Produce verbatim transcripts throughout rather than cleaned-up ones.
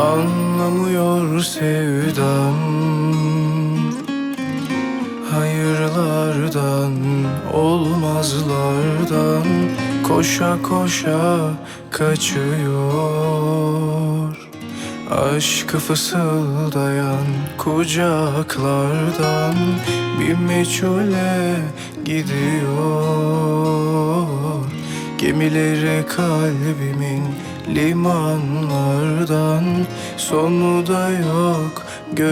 Anlamıyor sevdam, hayırlardan, olmazlardan koşa koşa kaçıyor. Aşkı fısıldayan kucaklardan bir meçhule gidiyor. Gemileri kalbimin limanlardan sonu da yok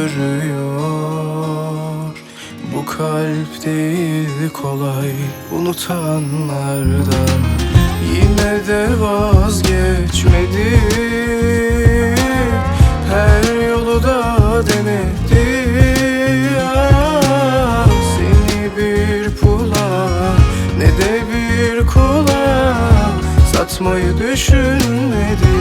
görüyor. Bu kalp değil kolay unutanlardan, yine de vazgeçmedi. Her yolu da denedi. Ah, seni bir pula ne de bir kula satmayı düşünmedi.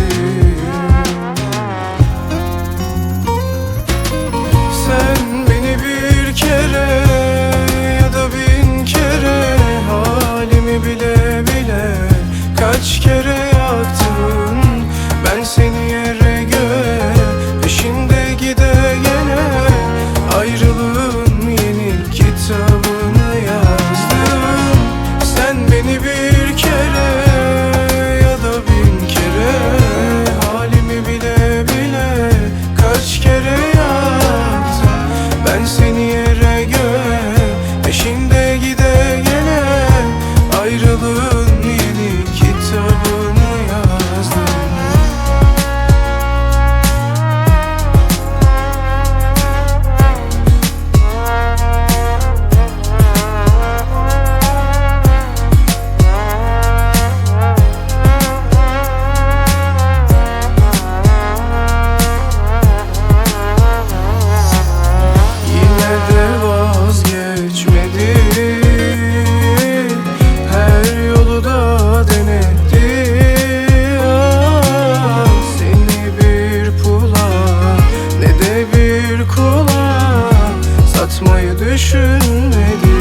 Sen beni bir kere ya da bin kere halimi bile bile kaç kere yaktın. Ben seni yere göğe peşinde gide gene ayrılığın yeni kitabını yazdım. Sen beni bir kere ya da bin kere halimi bile bile kaç kere yaktın. Ben seni yere göğe peşinde gide gene ayrılığın yeni kitabını yazdım. Satmayı düşünmedi.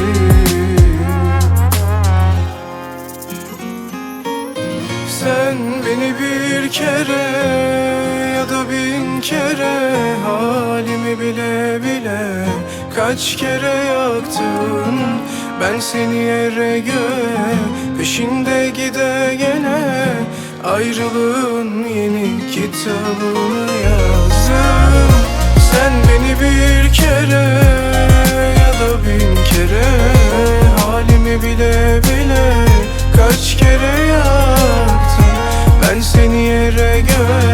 Sen beni bir kere ya da bin kere halimi bile bile kaç kere yaktın. Ben seni yere göğe peşinde gide gene ayrılığın yeni kitabını yazdım. Sen beni bir kere ya da bin kere halimi bile bile kaç kere yaktın. Ben seni yere göğe